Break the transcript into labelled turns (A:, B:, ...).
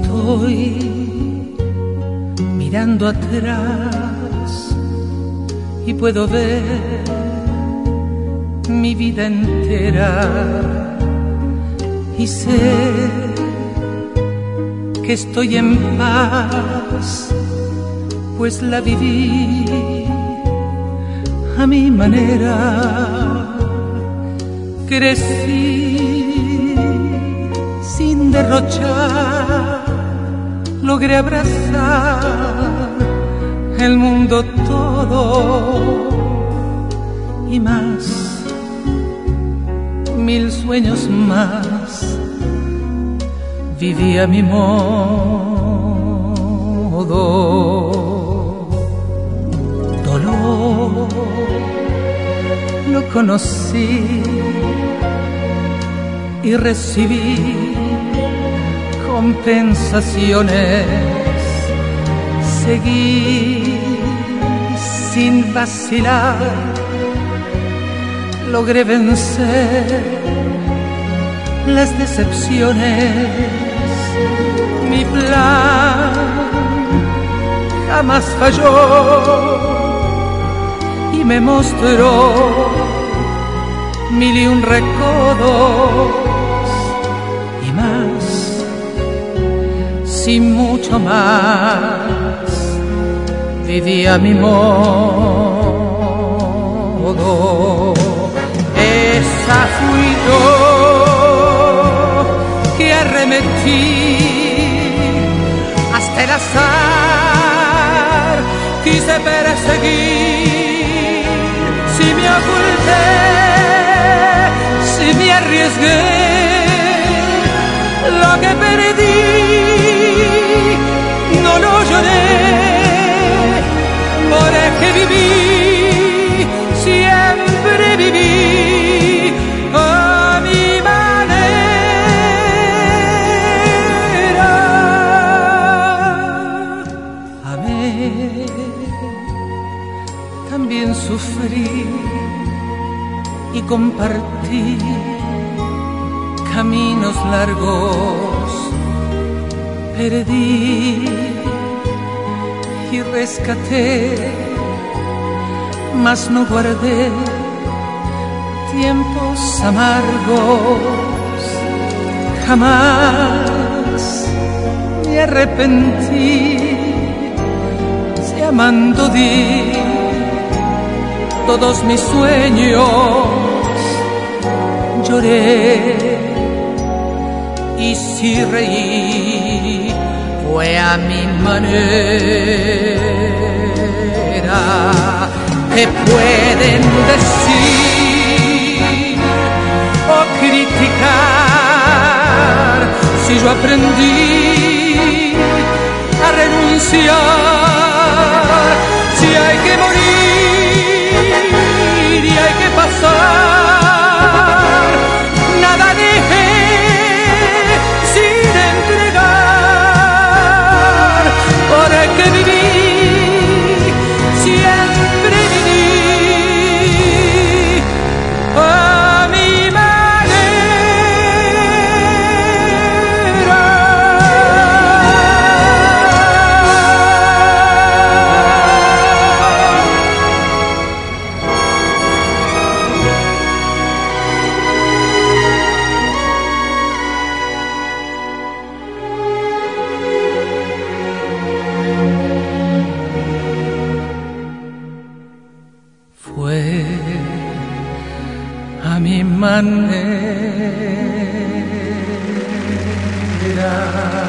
A: estoy mirando atrás y puedo ver mi vida entera y sé que estoy en paz, pues la viví a mi manera. Crecí sin derrochar, logré abrazar el mundo todo y más, 1000 sueños más, viví a mi modo. Dolor lo conocí y recibí compensaciones. Seguí sin vacilar, logré vencer las decepciones. Mi plan jamás falló y me mostró 1001 recodos y más, sin mucho más, viví a mi modo. Esa fui yo que arremetí hasta el azar, quise perseguir, si me oculté, si me arriesgué, lo que perdí no lo lloré, porque viví, siempre viví a mi manera. Amé, también sufrí y compartí caminos largos, perdí y rescaté, mas no guardé tiempos amargos. Jamás me arrepentí, si amando di todos mis sueños, lloré y si reí fue a mi manera. ¿Qué pueden decir o criticar si yo aprendí a renunciar? Si hay que morir y hay que pasar, nada dejé sin entregar, porque viví, siempre viví a mi manera. Fue a mi manera.